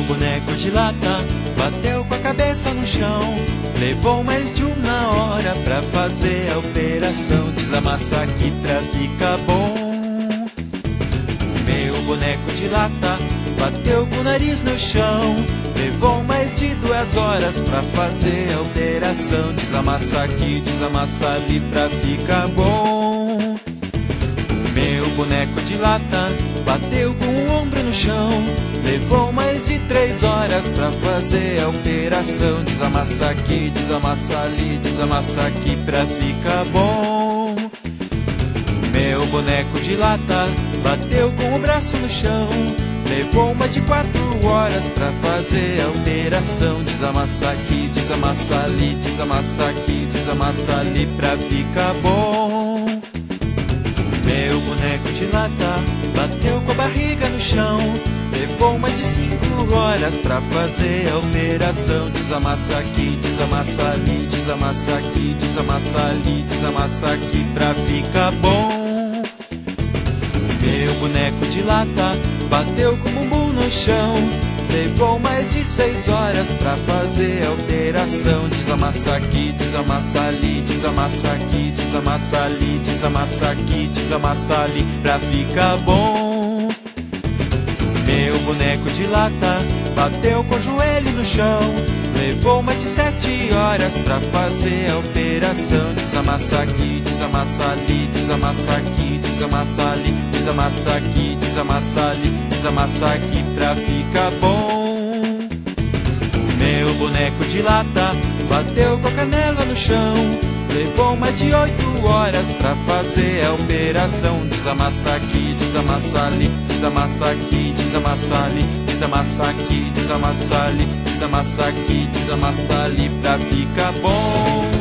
Meu boneco de lata bateu com a cabeça no chão. Levou mais de uma hora pra fazer a operação. Desamassa aqui pra ficar bom. Meu boneco de lata bateu com o nariz no chão. Levou mais de 2 horas pra fazer a operação. Desamassa aqui, desamassa ali pra ficar bom. Meu boneco de lata bateu com o ombro no chão. Levou mais de 3 horas pra fazer a operação. Desamassa aqui, desamassa ali, desamassa aqui pra ficar bom. Meu boneco de lata bateu com o braço no chão. Levou mais de 4 horas pra fazer a operação. Desamassa aqui, desamassa ali, desamassa aqui, desamassa ali pra ficar bom. Meu boneco de lata bateu com a barriga no chão. Levou mais de 5 horas pra fazer a operação. Desamassa aqui, desamassa ali, desamassa aqui, desamassa ali, desamassa aqui pra ficar bom. Meu boneco de lata bateu com o bumbum no chão. Levou mais de 6 horas pra fazer a operação. Desamassa aqui, desamassa ali, desamassa aqui, desamassa ali, desamassa aqui, desamassa ali pra ficar bom. Meu boneco de lata bateu com o joelho no chão. Levou mais de 7 horas pra fazer a operação. Desamassa aqui, desamassa ali, desamassa aqui, desamassa ali, desamassa aqui, desamassa ali, desamassa aqui pra ficar bom. Meu boneco de lata bateu com a canela no chão. Levou mais de 8 horas pra fazer a operação. Desamassa aqui, desamassa ali, desamassa aqui, desamassa ali, desamassa aqui, desamassa ali, desamassa aqui, desamassa ali pra ficar bom.